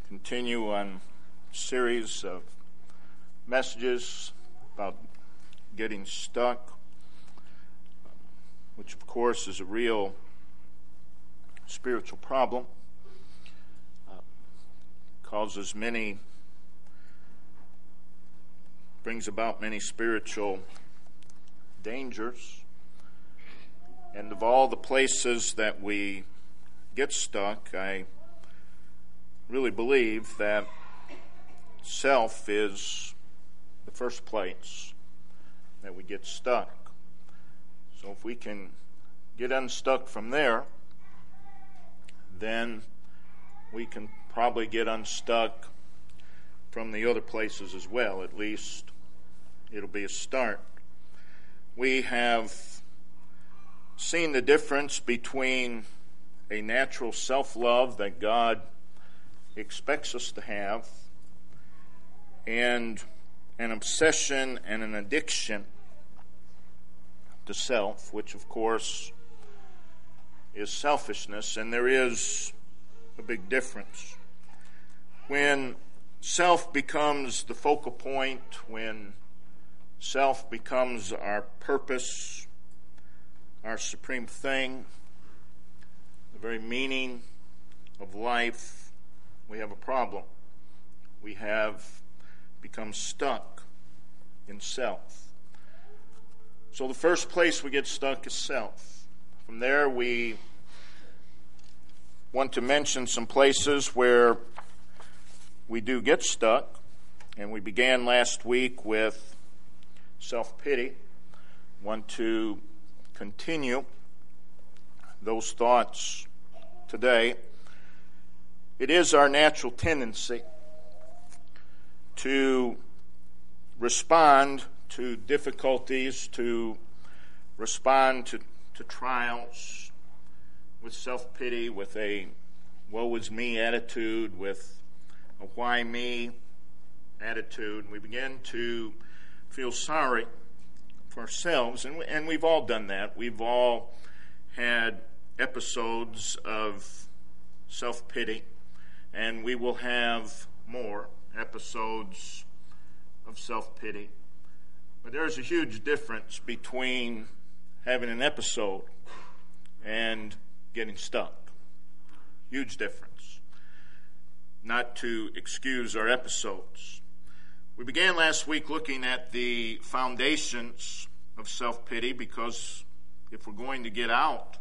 continue on a series of messages about getting stuck, which of course is a real spiritual problem. Brings about many spiritual dangers. And of all the places that we get stuck, I really believe that self is the first place that we get stuck. So if we can get unstuck from there, then we can probably get unstuck from the other places as well. At least it'll be a start. We have seen the difference between a natural self-love that God expects us to have and an obsession and an addiction to self, which of course is selfishness, and there is a big difference. When self becomes the focal point, when self becomes our purpose, our supreme thing, the very meaning of life, we have a problem. We have become stuck in self. So the first place we get stuck is self. From there, we want to mention some places where we do get stuck, and we began last week with self-pity. Want to continue those thoughts today. It is our natural tendency to respond to difficulties, to respond to trials with self-pity, with a woe is me attitude, with a why me attitude. We begin to feel sorry for ourselves, and we've all done that. We've all had episodes of self-pity, and we will have more episodes of self-pity. But there's a huge difference between having an episode and getting stuck. Huge difference. Not to excuse our episodes. We began last week looking at the foundations of self-pity, because if we're going to get out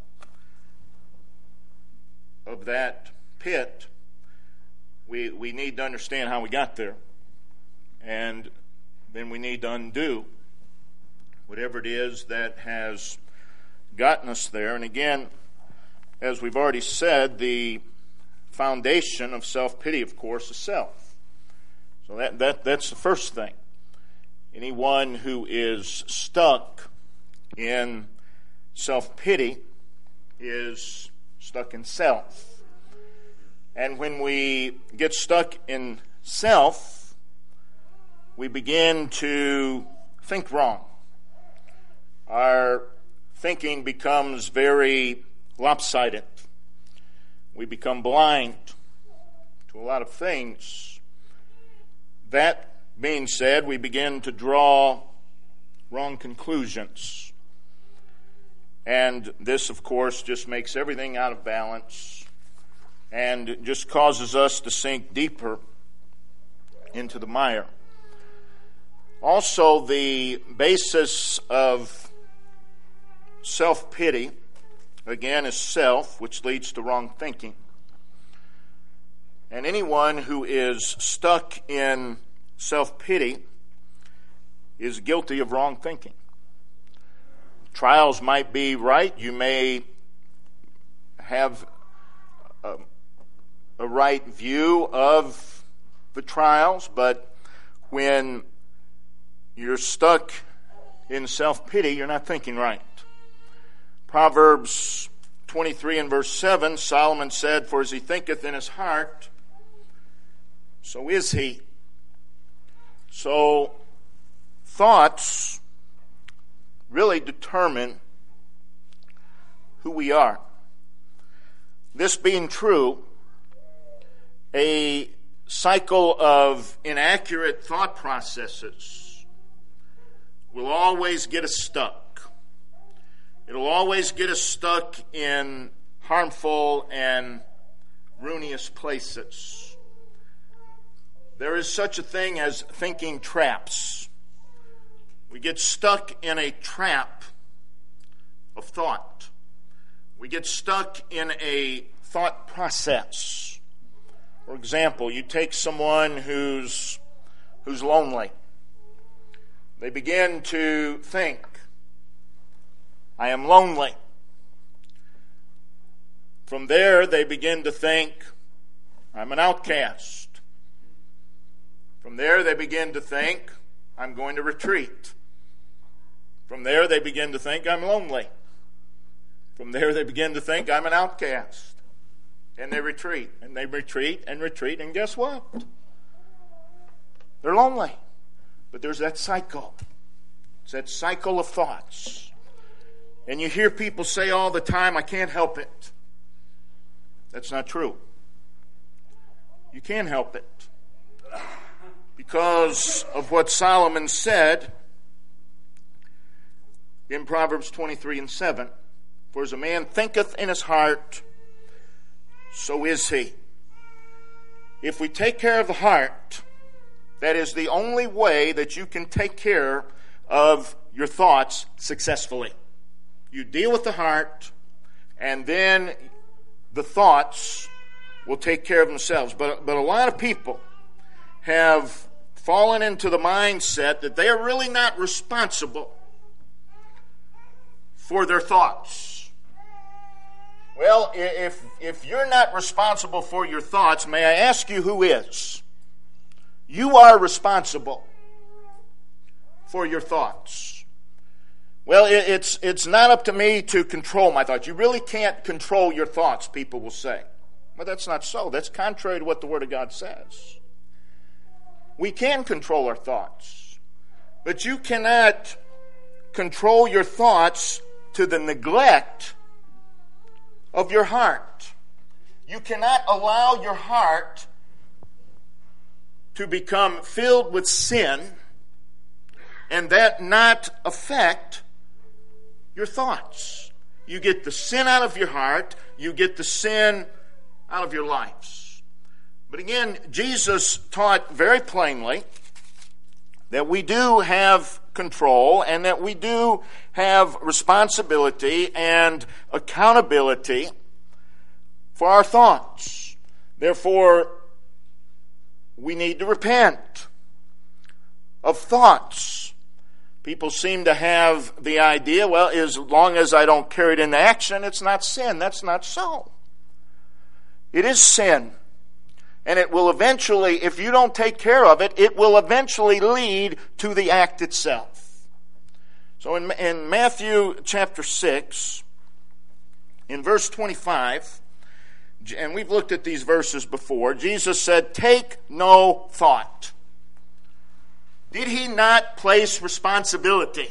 of that pit, we need to understand how we got there. And then we need to undo whatever it is that has gotten us there. And again, as we've already said, the foundation of self-pity, of course, is self. So that's the first thing. Anyone who is stuck in self-pity is stuck in self. And when we get stuck in self, we begin to think wrong. Our thinking becomes very lopsided. We become blind to a lot of things. That being said, we begin to draw wrong conclusions. And this, of course, just makes everything out of balance and just causes us to sink deeper into the mire. Also, the basis of self-pity, again, is self, which leads to wrong thinking. And anyone who is stuck in self-pity is guilty of wrong thinking. Trials might be right. You may have a right view of the trials, but when you're stuck in self-pity, you're not thinking right. Proverbs 23 and verse 7, Solomon said, "For as he thinketh in his heart, so is he." So, thoughts really determine who we are. This being true, a cycle of inaccurate thought processes will always get us stuck. It'll always get us stuck in harmful and ruinous places. There is such a thing as thinking traps. We get stuck in a trap of thought. We get stuck in a thought process. For example, you take someone who's lonely. They begin to think, I am lonely. From there, they begin to think, I'm an outcast. From there, they begin to think, I'm going to retreat. From there, they begin to think, I'm lonely. From there, they begin to think, I'm an outcast. And they retreat, and they retreat, and retreat, and guess what? They're lonely. But there's that cycle. It's that cycle of thoughts. And you hear people say all the time, I can't help it. That's not true. You can help it. Because of what Solomon said in Proverbs 23:7. For as a man thinketh in his heart, so is he. If we take care of the heart, that is the only way that you can take care of your thoughts successfully. You deal with the heart, and then the thoughts will take care of themselves. But a lot of people have fallen into the mindset that they are really not responsible for their thoughts. Well, if you're not responsible for your thoughts, may I ask you who is? You are responsible for your thoughts. Well, it's not up to me to control my thoughts. You really can't control your thoughts, people will say. But that's not so. That's contrary to what the Word of God says. We can control our thoughts. But you cannot control your thoughts to the neglect of your heart. You cannot allow your heart to become filled with sin and that not affect your thoughts. You get the sin out of your heart, you get the sin out of your lives. But again, Jesus taught very plainly that we do have control and that we do have responsibility and accountability for our thoughts. Therefore, we need to repent of thoughts. People seem to have the idea, well, as long as I don't carry it into action, it's not sin. That's not so. It is sin. And it will eventually, if you don't take care of it, it will eventually lead to the act itself. So in Matthew chapter 6, in verse 25, and we've looked at these verses before, Jesus said, take no thought. Did he not place responsibility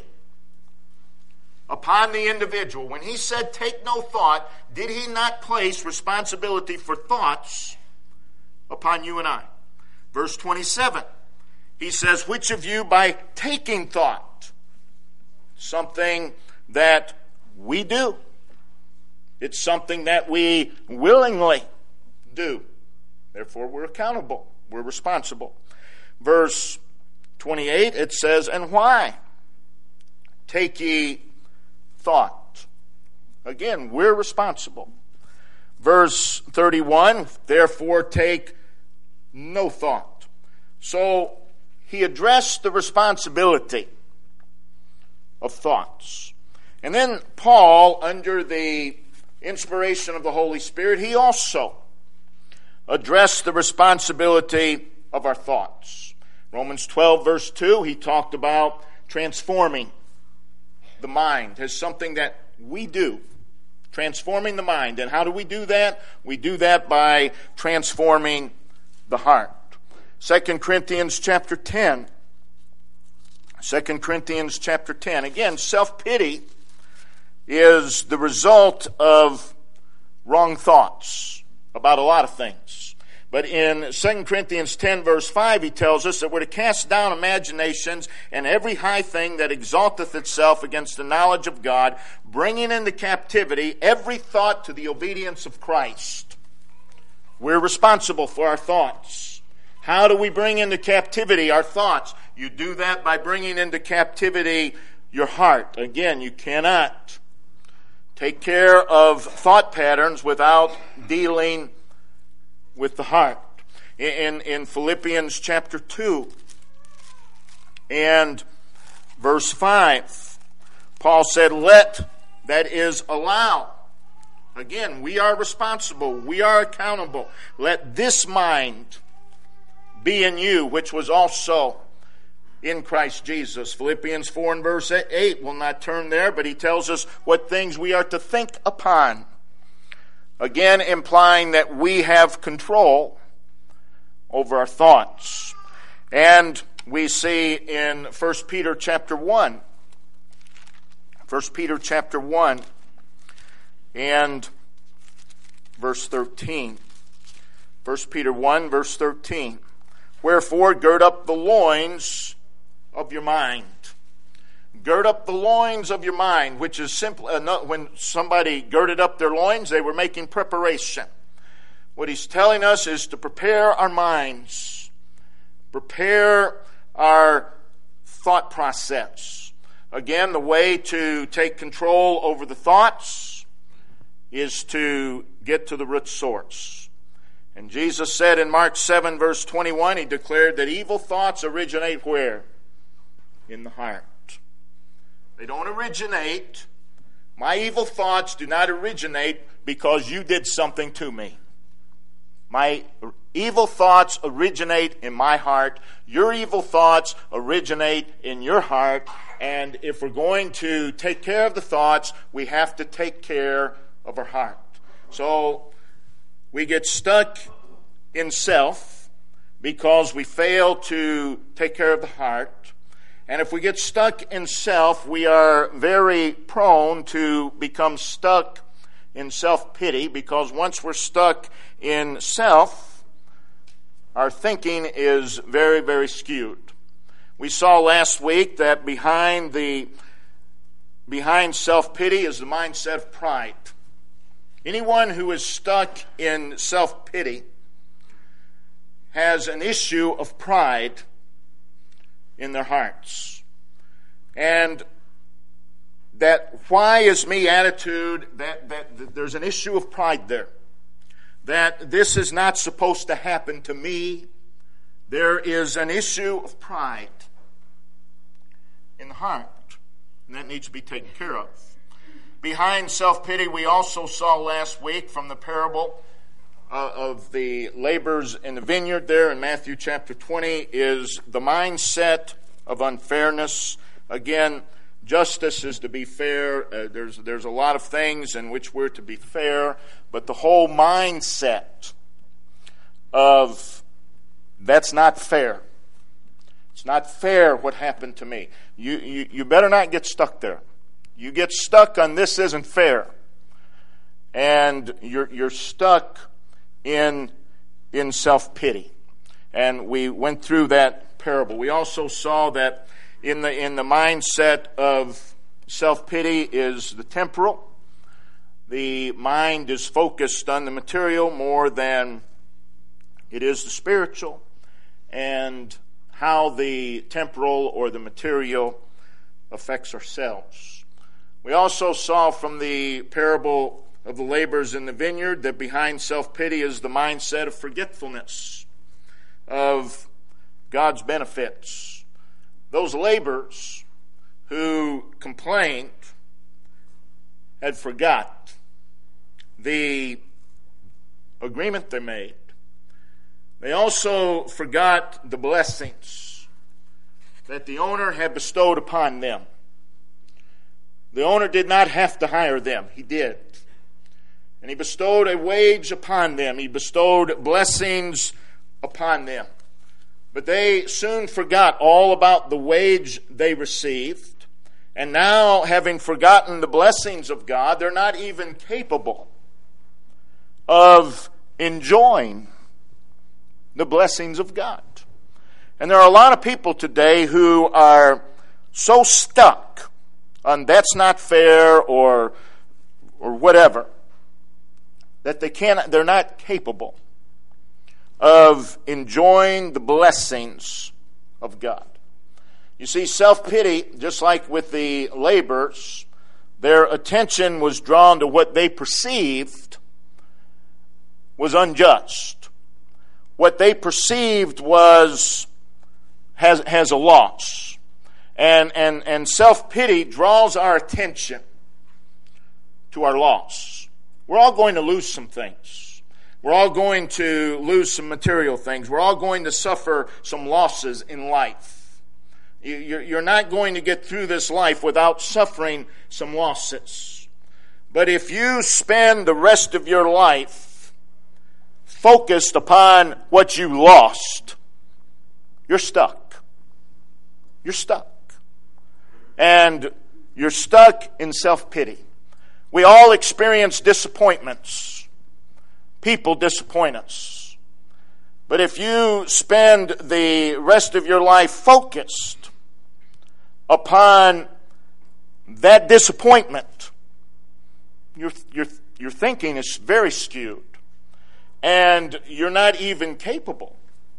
upon the individual? When he said take no thought, did he not place responsibility for thoughts upon you and I? Verse 27, he says, which of you by taking thought, something that we do, it's something that we willingly do. Therefore, we're accountable. We're responsible. Verse 28, it says, and why? Take ye thought. Again, we're responsible. Verse 31, therefore take no thought. So, he addressed the responsibility of thoughts. And then Paul, under the inspiration of the Holy Spirit, he also addressed the responsibility of our thoughts. Romans 12, verse 2, he talked about transforming the mind as something that we do. Transforming the mind. And how do we do that? We do that by transforming the heart. 2 Corinthians chapter 10. 2 Corinthians chapter 10. Again, self-pity is the result of wrong thoughts about a lot of things. But in 2 Corinthians 10 verse 5, he tells us that we're to cast down imaginations and every high thing that exalteth itself against the knowledge of God, bringing into captivity every thought to the obedience of Christ. We're responsible for our thoughts. How do we bring into captivity our thoughts? You do that by bringing into captivity your heart. Again, you cannot take care of thought patterns without dealing with the heart. In Philippians chapter 2 and verse 5, Paul said, let, that is, allow. Again, we are responsible. We are accountable. Let this mind be in you, which was also in Christ Jesus. Philippians 4 and verse 8, we'll not turn there, but he tells us what things we are to think upon. Again, implying that we have control over our thoughts. And we see in 1 Peter chapter 1, 1 Peter chapter 1 and verse 13. 1 Peter 1 verse 13. Wherefore, gird up the loins of your mind. Gird up the loins of your mind, which is simple. When somebody girded up their loins, they were making preparation. What he's telling us is to prepare our minds, prepare our thought process. Again, the way to take control over the thoughts is to get to the root source. And Jesus said in Mark 7, verse 21, he declared that evil thoughts originate where? In the heart. They don't originate. My evil thoughts do not originate because you did something to me. My evil thoughts originate in my heart. Your evil thoughts originate in your heart. And if we're going to take care of the thoughts, we have to take care of our heart. So we get stuck in self because we fail to take care of the heart. And if we get stuck in self, we are very prone to become stuck in self-pity, because once we're stuck in self, our thinking is very, very skewed. We saw last week that behind self-pity is the mindset of pride. Anyone who is stuck in self-pity has an issue of pride in their hearts. And that why is me attitude, that there's an issue of pride there. That this is not supposed to happen to me. There is an issue of pride in the heart. And that needs to be taken care of. Behind self-pity, we also saw last week from the parable of the laborers in the vineyard there in Matthew chapter 20 is the mindset of unfairness. Again, justice is to be fair. There's a lot of things in which we're to be fair, but the whole mindset of that's not fair. It's not fair what happened to me. You better not get stuck there. You get stuck on this isn't fair, and you're stuck in self-pity. And we went through that parable. We also saw that in the mindset of self-pity is the temporal. The mind is focused on the material more than it is the spiritual, and how the temporal or the material affects ourselves. We also saw from the parable of the laborers in the vineyard that behind self-pity is the mindset of forgetfulness of God's benefits. Those laborers who complained had forgot the agreement they made. They also forgot the blessings that the owner had bestowed upon them. The owner did not have to hire them. He did. And he bestowed a wage upon them. He bestowed blessings upon them. But they soon forgot all about the wage they received. And now, having forgotten the blessings of God, they're not even capable of enjoying the blessings of God. And there are a lot of people today who are so stuck on that's not fair or whatever, that they're not capable of enjoying the blessings of God. You see, self-pity, just like with the laborers, their attention was drawn to what they perceived was unjust. What they perceived has a loss. And self-pity draws our attention to our loss. We're all going to lose some things. We're all going to lose some material things. We're all going to suffer some losses in life. You're not going to get through this life without suffering some losses. But if you spend the rest of your life focused upon what you lost, you're stuck. You're stuck. And you're stuck in self-pity. We all experience disappointments. People disappoint us. But if you spend the rest of your life focused upon that disappointment, your thinking is very skewed. And you're not even capable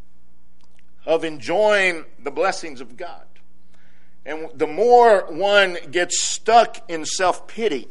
of enjoying the blessings of God. And the more one gets stuck in self-pity,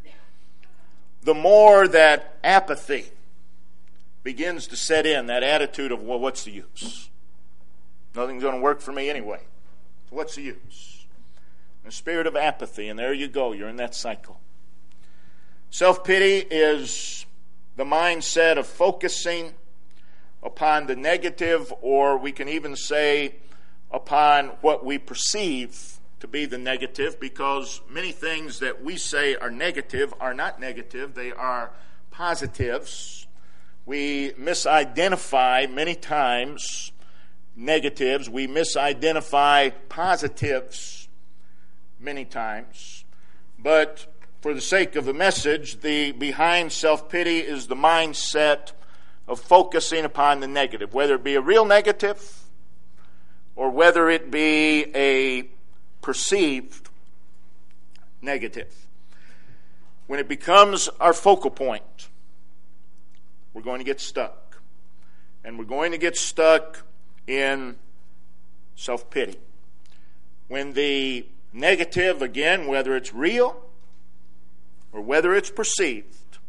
the more that apathy begins to set in, that attitude of, well, what's the use? Nothing's going to work for me anyway. So what's the use? The spirit of apathy, and there you go, you're in that cycle. Self-pity is the mindset of focusing upon the negative, or we can even say upon what we perceive to be the negative, because many things that we say are negative are not negative, they are positives. We misidentify many times negatives, we misidentify positives many times, but for the sake of the message, the behind self-pity is the mindset of focusing upon the negative, whether it be a real negative or whether it be a perceived negative. When it becomes our focal point, we're going to get stuck. And we're going to get stuck in self-pity. When the negative, again, whether it's real or whether it's perceived,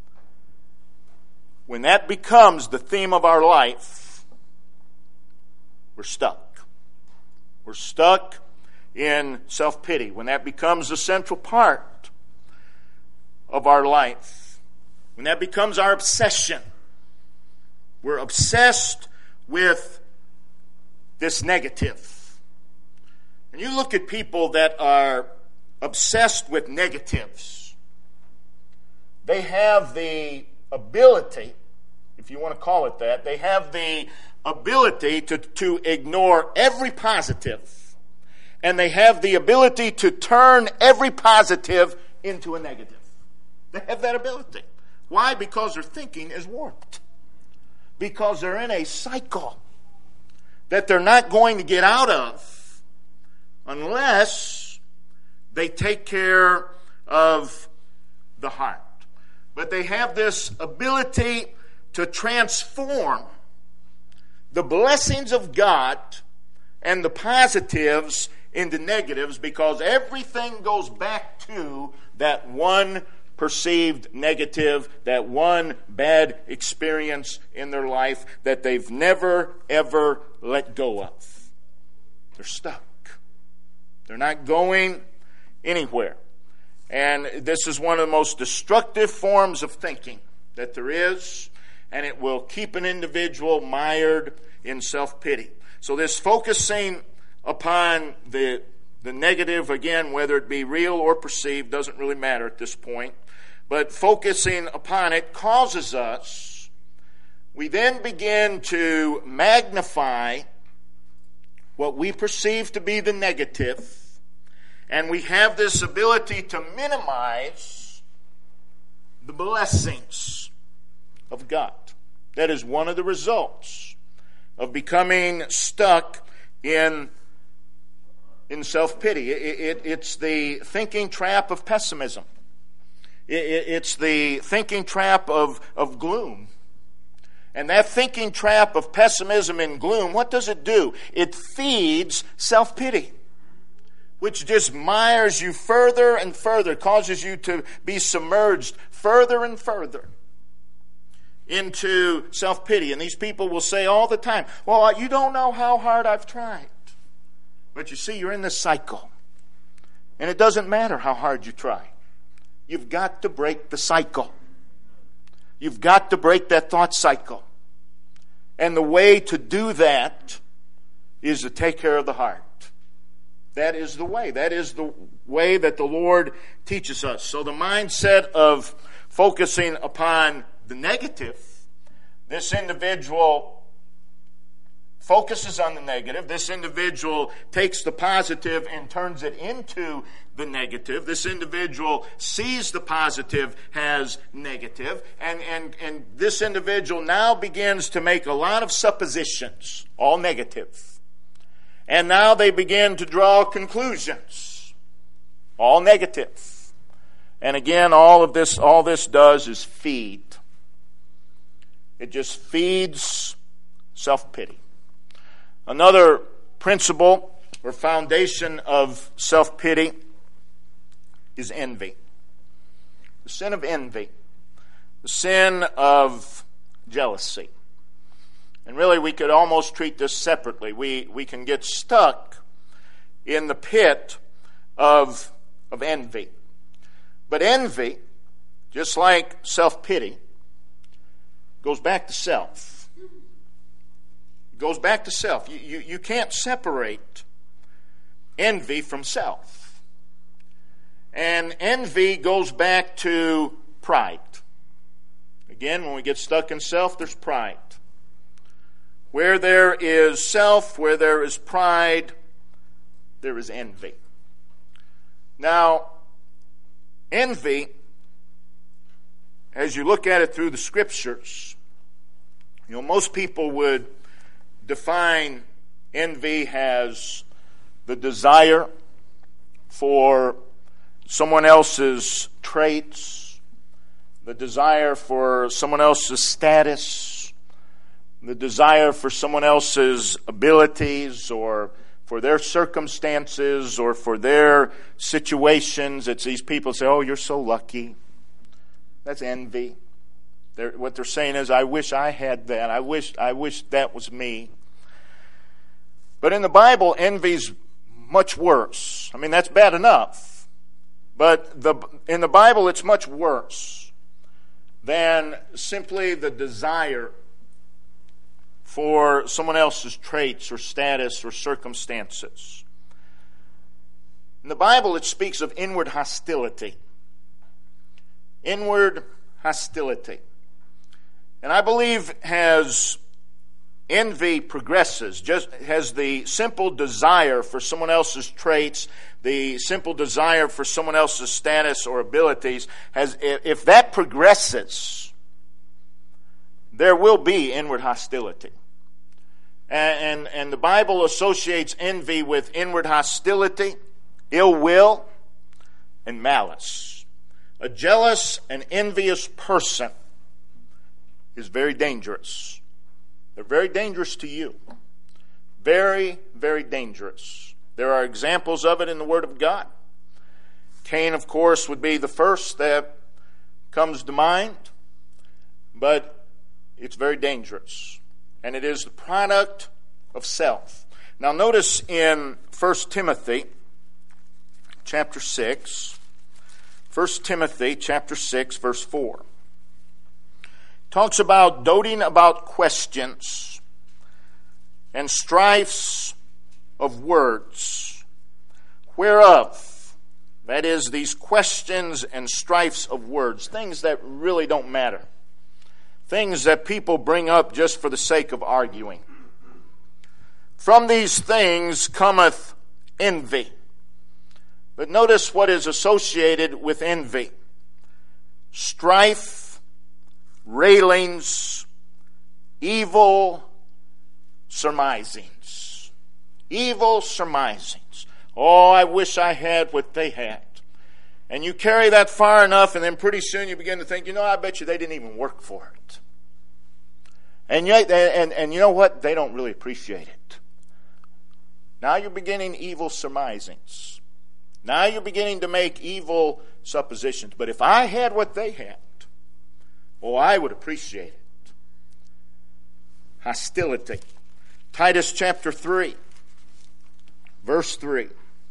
when that becomes the theme of our life, we're stuck. We're stuck in self-pity. When that becomes a central part of our life, when that becomes our obsession, we're obsessed with this negative. And you look at people that are obsessed with negatives, they have the ability, if you want to call it that, they have the ability to ignore every positive, and they have the ability to turn every positive into a negative. They have that ability. Why? Because their thinking is warped. Because they're in a cycle that they're not going to get out of unless they take care of the heart. But they have this ability to transform the blessings of God and the positives into negatives, because everything goes back to that one perceived negative, that one bad experience in their life that they've never, ever let go of. They're stuck. They're not going anywhere. And this is one of the most destructive forms of thinking that there is, and it will keep an individual mired in self-pity. So this focusing upon the negative, again, whether it be real or perceived, doesn't really matter at this point. But focusing upon it causes us, we then begin to magnify what we perceive to be the negative, and we have this ability to minimize the blessings of God. That is one of the results. of becoming stuck in self-pity. It's the thinking trap of pessimism. It's the thinking trap of gloom. And that thinking trap of pessimism and gloom, what does it do? It feeds self-pity, which just mires you further and further, causes you to be submerged further and further into self-pity. And these people will say all the time, well, you don't know how hard I've tried. But you see, you're in this cycle. And it doesn't matter how hard you try. You've got to break the cycle. You've got to break that thought cycle. And the way to do that is to take care of the heart. That is the way. That is the way that the Lord teaches us. So the mindset of focusing upon the negative, this individual focuses on the negative. This individual takes the positive and turns it into the negative. This individual sees the positive as negative. And this individual now begins to make a lot of suppositions, all negative. And now they begin to draw conclusions, all negative. And again, all this does is feed. It just feeds self-pity. Another principle or foundation of self-pity is envy. The sin of envy. The sin of jealousy. And really we could almost treat this separately. We can get stuck in the pit of envy. But envy, just like self-pity, goes back to self. Goes back to self. You can't separate envy from self. And envy goes back to pride. Again, when we get stuck in self, there's pride. Where there is self, where there is pride, there is envy. Now, envy, as you look at it through the Scriptures, most people would define envy as the desire for someone else's traits, the desire for someone else's status, the desire for someone else's abilities or for their circumstances or for their situations. It's these people say, oh, you're so lucky. That's envy. What they're saying is, I wish I had that. I wish that was me. But in the Bible, envy's much worse. I mean, that's bad enough. But in the Bible, it's much worse than simply the desire for someone else's traits or status or circumstances. In the Bible, it speaks of inward hostility. Inward hostility. And I believe as envy progresses, just has the simple desire for someone else's traits, the simple desire for someone else's status or abilities, if that progresses, there will be inward hostility. And the Bible associates envy with inward hostility, ill will, and malice. A jealous and envious person is very dangerous. They're very dangerous to you. Very, very dangerous. There are examples of it in the Word of God. Cain, of course, would be the first that comes to mind, but it's very dangerous. And it is the product of self. Now notice in 1 Timothy chapter 6, 1 Timothy chapter 6, verse 4. Talks about doting about questions and strifes of words, whereof, that is, these questions and strifes of words, things that really don't matter, things that people bring up just for the sake of arguing. From these things cometh envy. But notice what is associated with envy: strife, railings, evil, surmisings. Evil surmisings. Oh, I wish I had what they had. And you carry that far enough, and then pretty soon you begin to think, I bet you they didn't even work for it. And you know what? They don't really appreciate it. Now you're beginning evil surmisings. Now you're beginning to make evil suppositions. But if I had what they had, I would appreciate it. Hostility. Titus chapter 3, verse 3.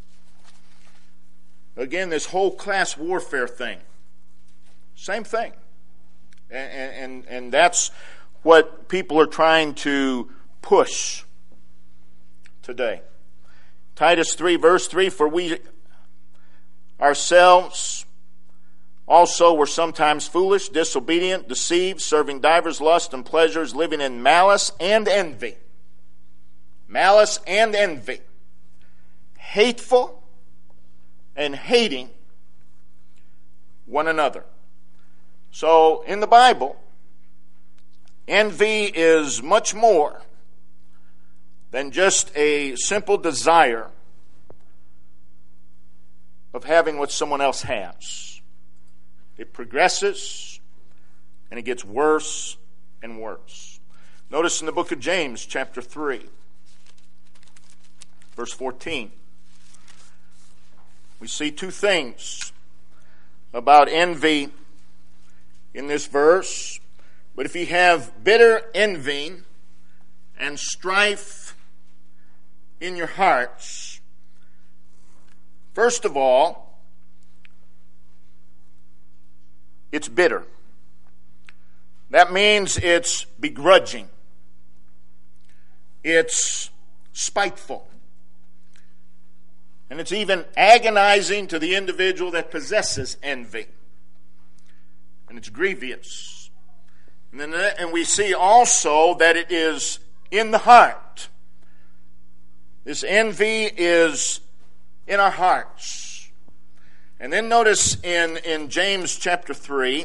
Again, this whole class warfare thing. Same thing. And that's what people are trying to push today. Titus 3, verse 3, for we ourselves also were sometimes foolish, disobedient, deceived, serving divers lusts and pleasures, living in malice and envy. Malice and envy. Hateful and hating one another. So, in the Bible, envy is much more than just a simple desire of having what someone else has. It progresses and it gets worse and worse. Notice in the book of James, chapter 3, verse 14, we see two things about envy in this verse. But if you have bitter envying and strife in your hearts, first of all, it's bitter. That means it's begrudging. It's spiteful. And it's even agonizing to the individual that possesses envy. And it's grievous. And we see also that it is in the heart. This envy is in our hearts. And then notice in James chapter 3,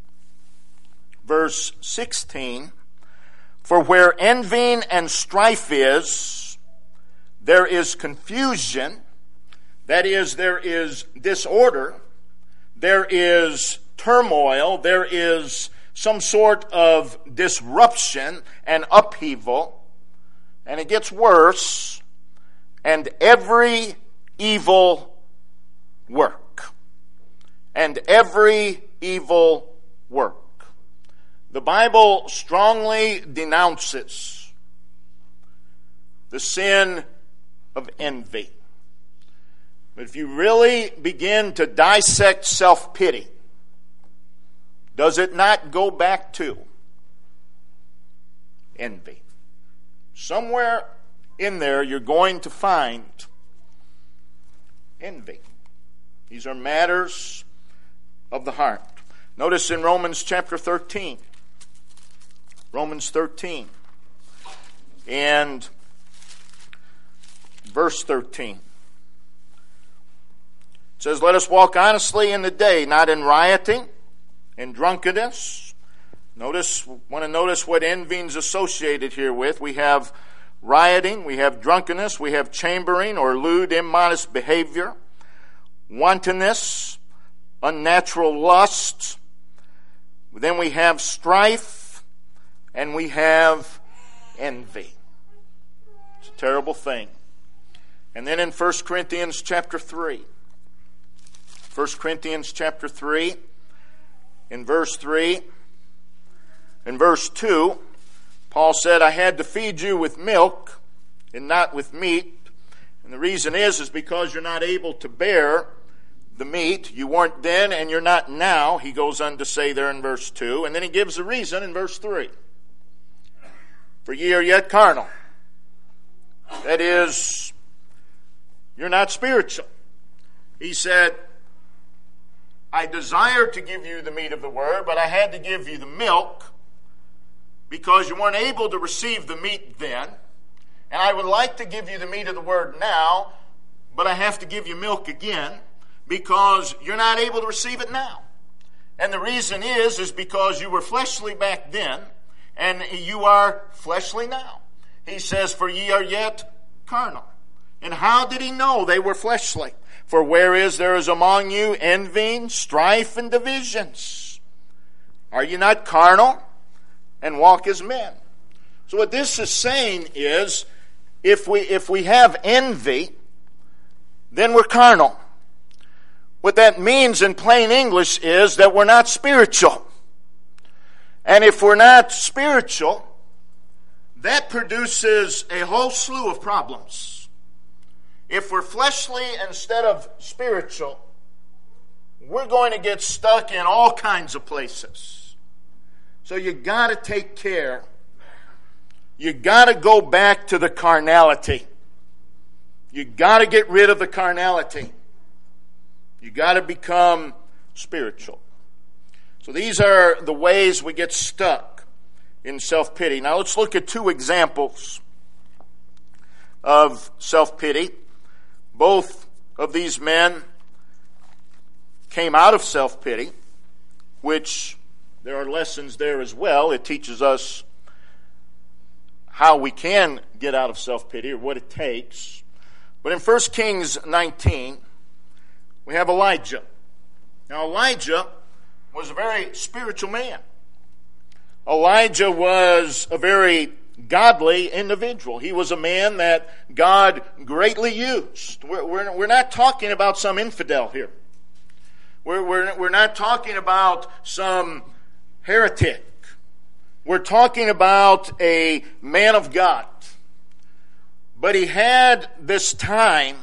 verse 16, for where envying and strife is, there is confusion. That is, there is disorder. There is turmoil. There is some sort of disruption and upheaval. And it gets worse. And every evil work. And every evil work. The Bible strongly denounces the sin of envy. But if you really begin to dissect self-pity, does it not go back to envy? Somewhere in there you're going to find envy. These are matters of the heart. Notice in Romans chapter 13. Romans 13. And verse 13. It says, let us walk honestly in the day, not in rioting and drunkenness. Want to notice what envying is associated here with. We have rioting, we have drunkenness, we have chambering or lewd, immodest behavior, wantonness, unnatural lust. Then we have strife, and we have envy. It's a terrible thing. And then in 1 Corinthians chapter 3, 1 Corinthians chapter 3, in verse 3, in verse 2, Paul said, I had to feed you with milk and not with meat. And the reason is because you're not able to bear the meat. You weren't then and you're not now, he goes on to say there in verse 2. And then he gives a reason in verse 3. For ye are yet carnal. That is, you're not spiritual. He said, I desired to give you the meat of the word, but I had to give you the milk because you weren't able to receive the meat then. And I would like to give you the meat of the word now, but I have to give you milk again because you're not able to receive it now. And the reason is because you were fleshly back then and you are fleshly now. he says, for ye are yet carnal. And how did he know they were fleshly? For whereas there is among you envying, strife, and divisions, are you not carnal and walk as men? So what this is saying is, if we have envy, then we're carnal. What that means in plain English is that we're not spiritual. And if we're not spiritual, that produces a whole slew of problems. If we're fleshly instead of spiritual, we're going to get stuck in all kinds of places. So you got to take care. You got to go back to the carnality. You got to get rid of the carnality. You got to become spiritual. So these are the ways we get stuck in self-pity. Now let's look at two examples of self-pity. Both of these men came out of self-pity, which there are lessons there as well. It teaches us how we can get out of self-pity or what it takes. But in 1 Kings 19, we have Elijah. Now Elijah was a very spiritual man. Elijah was a very godly individual. He was a man that God greatly used. We're not talking about some infidel here. We're not talking about some heretic. We're talking about a man of God. But he had this time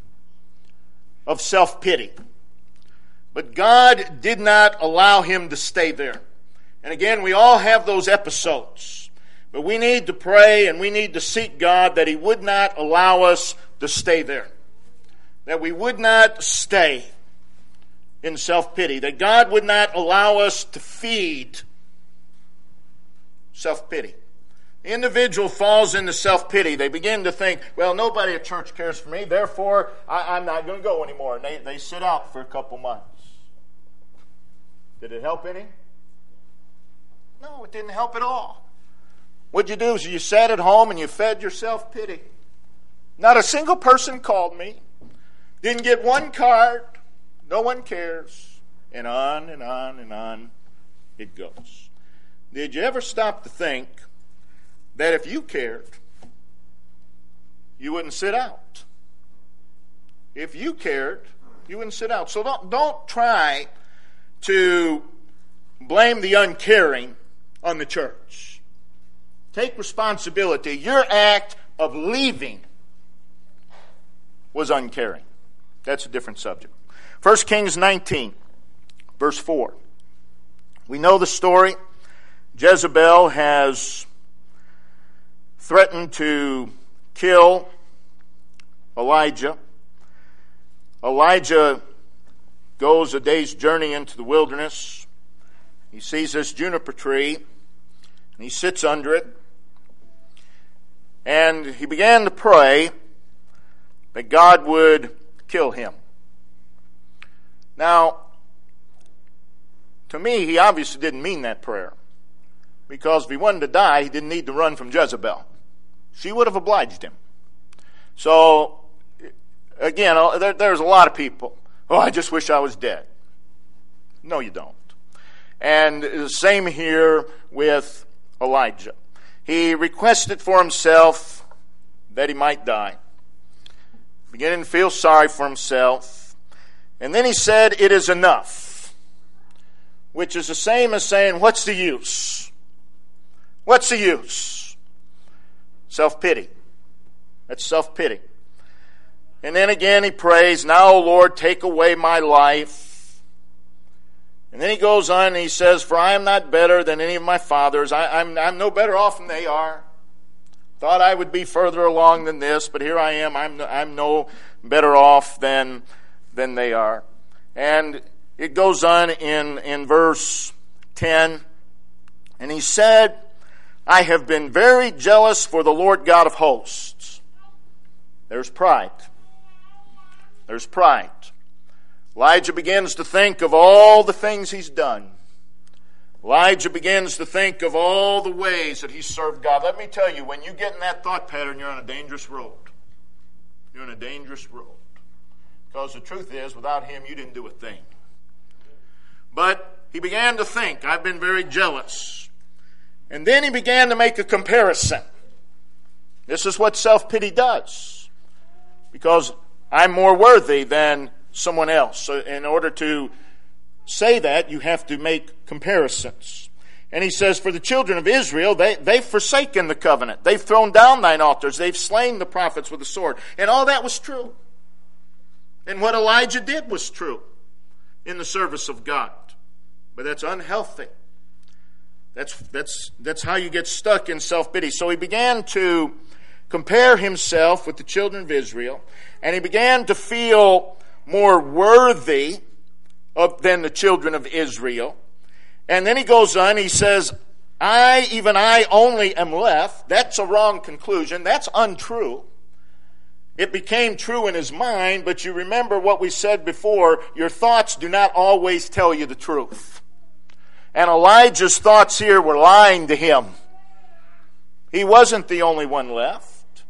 of self-pity. But God did not allow him to stay there. And again, we all have those episodes. But we need to pray and we need to seek God that he would not allow us to stay there. That we would not stay in self-pity. That God would not allow us to feed self-pity. The individual falls into self-pity. They begin to think, well, nobody at church cares for me, therefore I'm not going to go anymore. And they sit out for a couple months. Did it help any? No, it didn't help at all. What'd you do is you sat at home and you fed your self-pity. Not a single person called me. Didn't get one card. No one cares. And on and on and on it goes. Did you ever stop to think that if you cared, you wouldn't sit out? If you cared, you wouldn't sit out. So don't try to blame the uncaring on the church. Take responsibility. Your act of leaving was uncaring. That's a different subject. 1 Kings 19, verse 4. We know the story. Jezebel has threatened to kill Elijah. Elijah goes a day's journey into the wilderness. He sees this juniper tree, and he sits under it. And he began to pray that God would kill him. Now, to me, he obviously didn't mean that prayer. Because if he wanted to die, he didn't need to run from Jezebel. She would have obliged him. So, again, there's a lot of people. Oh, I just wish I was dead. No, you don't. And the same here with Elijah. He requested for himself that he might die. Beginning to feel sorry for himself. And then he said, it is enough. Which is the same as saying, what's the use? What's the use? Self-pity. That's self-pity. And then again he prays, now, O Lord, take away my life. And then he goes on and he says, for I am not better than any of my fathers. I'm no better off than they are. Thought I would be further along than this, but here I am. I'm no better off than they are. And it goes on in verse 10. And he said, I have been very jealous for the Lord God of hosts. There's pride. There's pride. Elijah begins to think of all the things he's done. Elijah begins to think of all the ways that he served God. Let me tell you, when you get in that thought pattern, you're on a dangerous road. You're on a dangerous road. Because the truth is, without him, you didn't do a thing. But he began to think, I've been very jealous. And then he began to make a comparison. This is what self-pity does. Because I'm more worthy than someone else. So in order to say that, you have to make comparisons. And he says, for the children of Israel, they've forsaken the covenant. They've thrown down thine altars. They've slain the prophets with the sword. And all that was true. And what Elijah did was true in the service of God. But that's unhealthy. That's how you get stuck in self-pity. So he began to compare himself with the children of Israel. And he began to feel more worthy than the children of Israel. And then he goes on, he says, I only am left. That's a wrong conclusion. That's untrue. It became true in his mind, but you remember what we said before, your thoughts do not always tell you the truth. And Elijah's thoughts here were lying to him. He wasn't the only one left.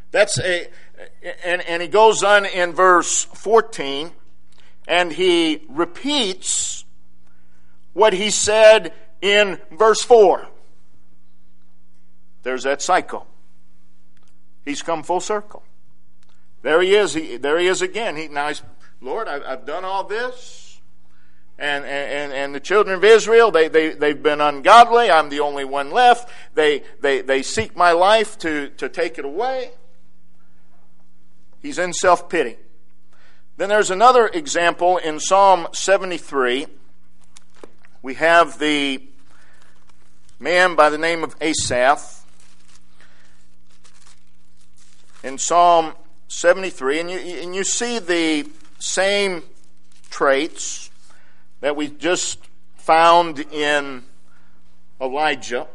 And he goes on in verse 14, and he repeats what he said in verse 4. There's that cycle. He's come full circle. There he is. There he is again. Lord, I've done all this, and the children of Israel, they've been ungodly. I'm the only one left. They seek my life to take it away. He's in self-pity. Then there's another example in Psalm 73. We have the man by the name of Asaph in Psalm 73, and you see the same traits that we just found in Elijah.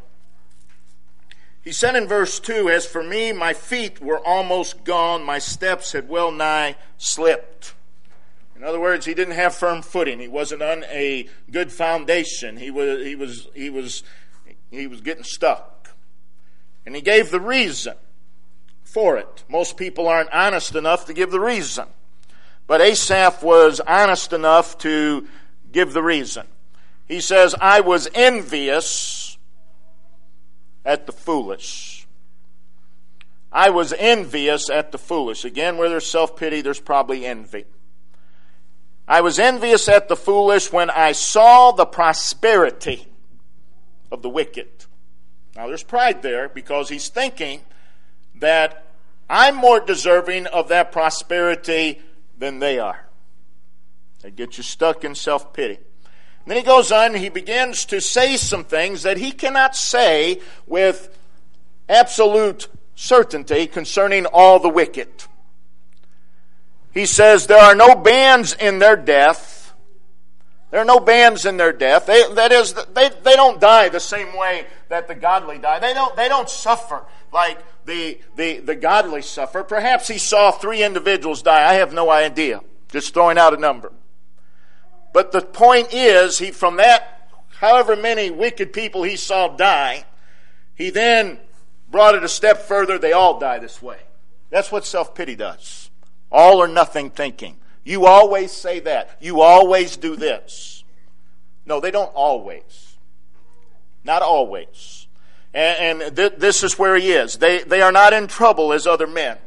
He said in verse 2, as for me, my feet were almost gone, my steps had well nigh slipped. In other words, he didn't have firm footing. He wasn't on a good foundation. He was getting stuck. And he gave the reason for it. Most people aren't honest enough to give the reason. But Asaph was honest enough to give the reason. He says, I was envious at the foolish. I was envious at the foolish. Again, where there's self-pity, there's probably envy. I was envious at the foolish when I saw the prosperity of the wicked. Now there's pride there because he's thinking that I'm more deserving of that prosperity than they are. That gets you stuck in self-pity. And then he goes on and he begins to say some things that he cannot say with absolute certainty concerning all the wicked. He says there are no bands in their death. There are no bands in their death. They don't die the same way that the godly die. They don't suffer like the godly suffer. Perhaps he saw 3 individuals die. I have no idea. Just throwing out a number. But the point is, from that, however many wicked people he saw die, he then brought it a step further. They all die this way. That's what self-pity does. All or nothing thinking. You always say that. You always do this. No, they don't always. Not always. And this is where he is. They are not in trouble as other men.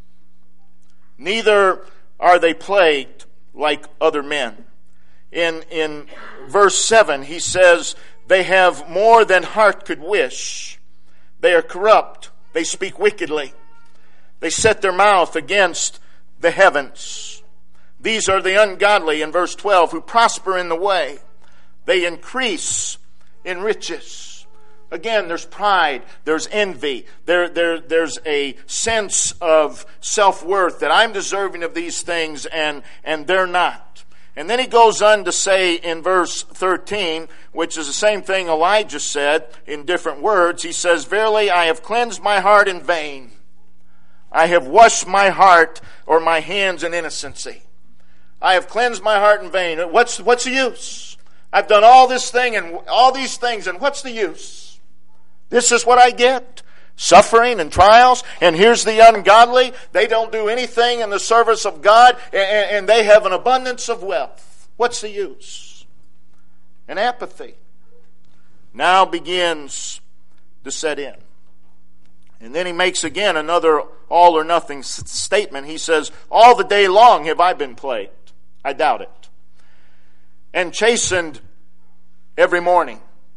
Neither are they plagued like other men. In verse 7, he says, they have more than heart could wish. They are corrupt. They speak wickedly. They set their mouth against the heavens. These are the ungodly, in verse 12, who prosper in the way. They increase in riches. Again, there's pride, there's envy, there's a sense of self-worth that I'm deserving of these things and they're not. And then he goes on to say in verse 13, which is the same thing Elijah said in different words, he says, verily I have cleansed my heart in vain. I have washed my heart or my hands in innocency. I have cleansed my heart in vain. What's the use? I've done all this thing and all these things, and what's the use? This is what I get. Suffering and trials. And here's the ungodly. They don't do anything in the service of God, and they have an abundance of wealth. What's the use? And apathy now begins to set in. And then he makes again another all or nothing statement. He says, all the day long have I been plagued. I doubt it. And chastened every morning.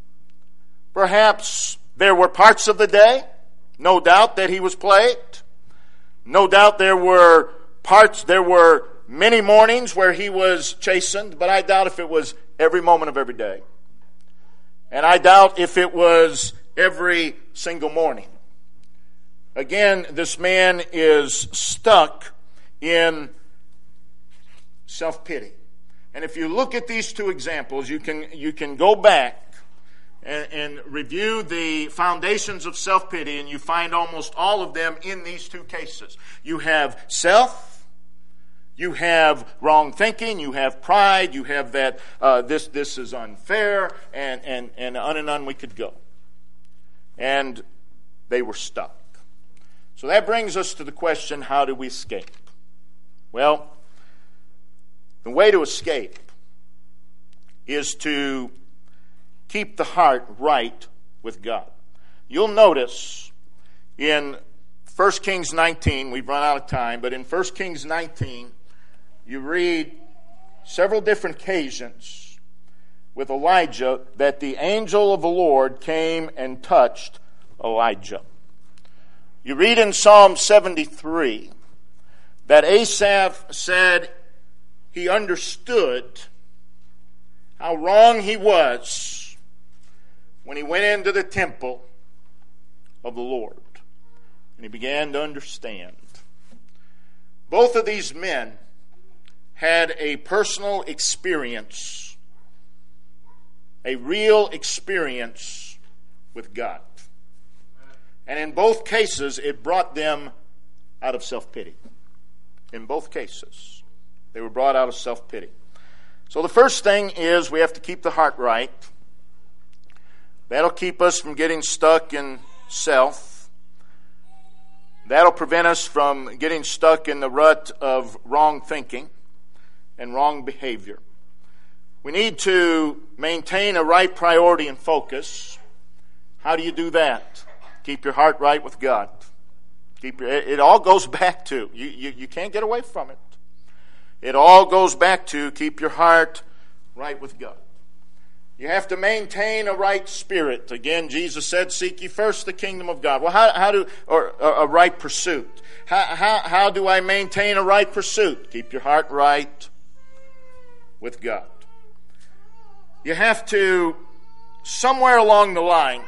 Perhaps there were parts of the day, no doubt, that he was plagued. No doubt there were many mornings where he was chastened, but I doubt if it was every moment of every day. And I doubt if it was every single morning. Again, this man is stuck in self-pity. And if you look at these two examples, you can go back and review the foundations of self-pity, and you find almost all of them in these two cases. You have self, you have wrong thinking, you have pride, you have that this is unfair, and on we could go. And they were stuck. So that brings us to the question, how do we escape? Well, the way to escape is to keep the heart right with God. You'll notice in 1 Kings 19, we've run out of time, but in 1 Kings 19, you read several different occasions with Elijah that the angel of the Lord came and touched Elijah. You read in Psalm 73 that Asaph said he understood how wrong he was when he went into the temple of the Lord. And he began to understand. Both of these men had a personal experience, a real experience with God. And in both cases, it brought them out of self-pity. In both cases, they were brought out of self-pity. So the first thing is we have to keep the heart right. That'll keep us from getting stuck in self. That'll prevent us from getting stuck in the rut of wrong thinking and wrong behavior. We need to maintain a right priority and focus. How do you do that? Keep your heart right with God. It all goes back to, you can't get away from it. It all goes back to keep your heart right with God. You have to maintain a right spirit. Again, Jesus said, seek ye first the kingdom of God. Well, a right pursuit. How do I maintain a right pursuit? Keep your heart right with God. You have to, somewhere along the line,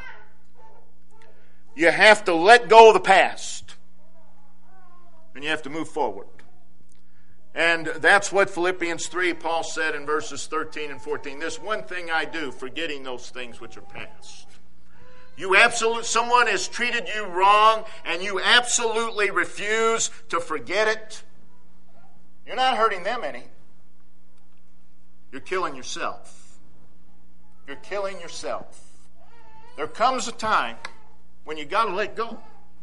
you have to let go of the past. And you have to move forward. And that's what Philippians 3, Paul said in verses 13 and 14. This one thing I do, forgetting those things which are past. Someone has treated you wrong, and you absolutely refuse to forget it. You're not hurting them any. You're killing yourself. You're killing yourself. There comes a time when you got to let go.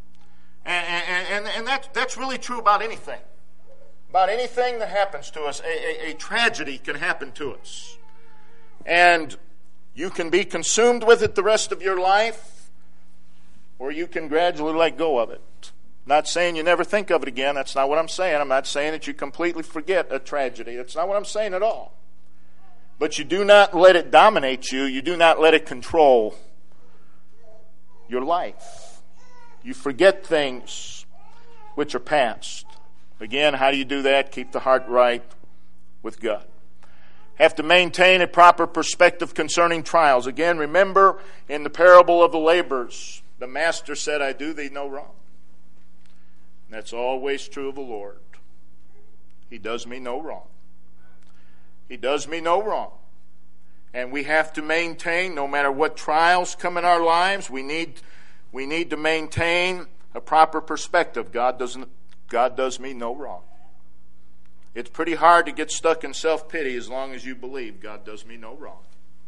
And that's really true about anything. About anything that happens to us, a tragedy can happen to us. And you can be consumed with it the rest of your life, or you can gradually let go of it. Not saying you never think of it again. That's not what I'm saying. I'm not saying that you completely forget a tragedy. That's not what I'm saying at all. But you do not let it dominate you. You do not let it control your life. You forget things which are past. Again, how do you do that? Keep the heart right with God. Have to maintain a proper perspective concerning trials. Again, remember in the parable of the laborers, the master said, I do thee no wrong. And that's always true of the Lord. He does me no wrong. He does me no wrong. And we have to maintain, no matter what trials come in our lives, we need to maintain a proper perspective. God does me no wrong. It's pretty hard to get stuck in self-pity as long as you believe God does me no wrong.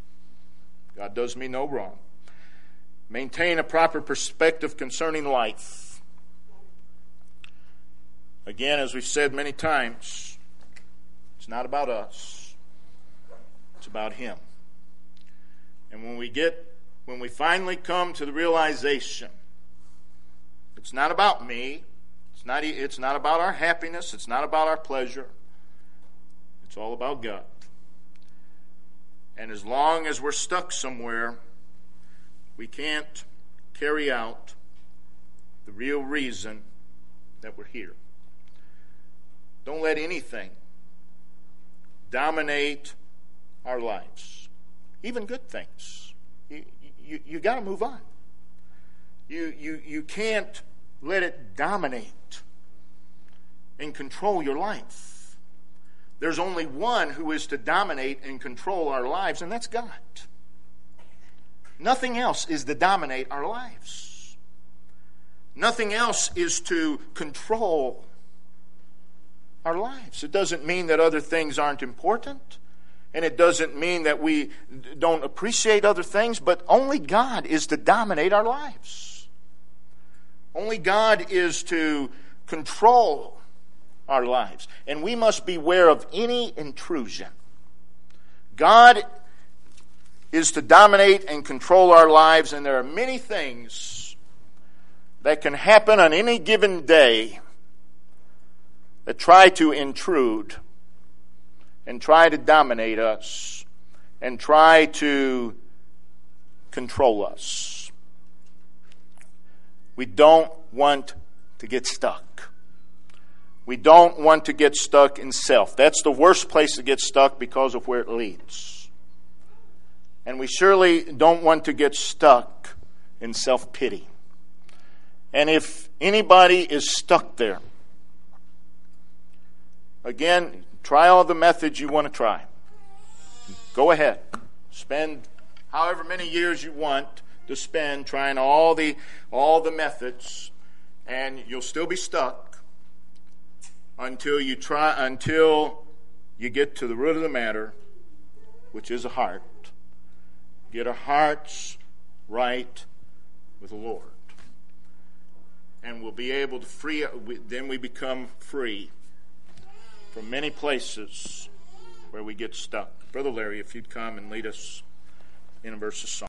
God does me no wrong. Maintain a proper perspective concerning life. Again, as we've said many times, it's not about us. It's about Him. And when we finally come to the realization, it's not about me, it's not about our happiness, it's not about our pleasure, it's all about God. And as long as we're stuck somewhere, we can't carry out the real reason that we're here. Don't let anything dominate our lives, even good things. You got to move on. You can't let it dominate and control your life. There's only one who is to dominate and control our lives, and that's God. Nothing else is to dominate our lives. Nothing else is to control our lives. It doesn't mean that other things aren't important, and it doesn't mean that we don't appreciate other things, but only God is to dominate our lives. Only God is to control our lives, and we must beware of any intrusion. God is to dominate and control our lives, and there are many things that can happen on any given day that try to intrude and try to dominate us and try to control us. We don't want to get stuck. We don't want to get stuck in self. That's the worst place to get stuck because of where it leads. And we surely don't want to get stuck in self-pity. And if anybody is stuck there, again, try all the methods you want to try. Go ahead. Spend however many years you want to spend trying all the methods, and you'll still be stuck until you get to the root of the matter, which is a heart. Get our hearts right with the Lord. And we'll be able to then we become free from many places where we get stuck. Brother Larry, if you'd come and lead us in a verse of song.